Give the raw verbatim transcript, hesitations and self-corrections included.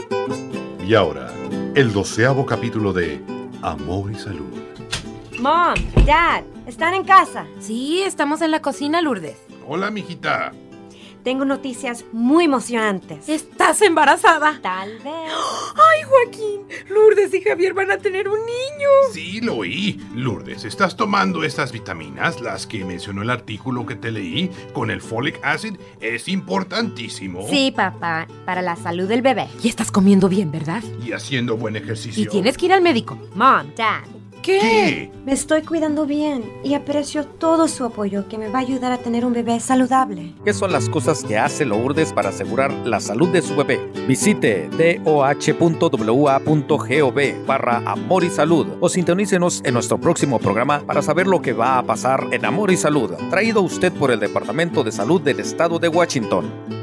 Y ahora, el doceavo capítulo de Amor y Salud. Mom, Dad, ¿están en casa? Sí, estamos en la cocina, Lourdes. Hola, mijita. Tengo noticias muy emocionantes. ¿Estás embarazada? Tal vez. ¡Ay, Joaquín! Lourdes y Javier van a tener un niño. Sí, lo oí. Lourdes, ¿estás tomando estas vitaminas, las que mencionó el artículo que te leí, con el folic acid? Es importantísimo. Sí, papá, para la salud del bebé. Y estás comiendo bien, ¿verdad? Y haciendo buen ejercicio. Y tienes que ir al médico. Mom, Dad. ¿Qué? ¿Qué? Me estoy cuidando bien y aprecio todo su apoyo que me va a ayudar a tener un bebé saludable. ¿Qué son las cosas que hace Lourdes para asegurar la salud de su bebé? Visite doh.wa.gov barra Amor y Salud o sintonícenos en nuestro próximo programa para saber lo que va a pasar en Amor y Salud, traído a usted por el Departamento de Salud del Estado de Washington.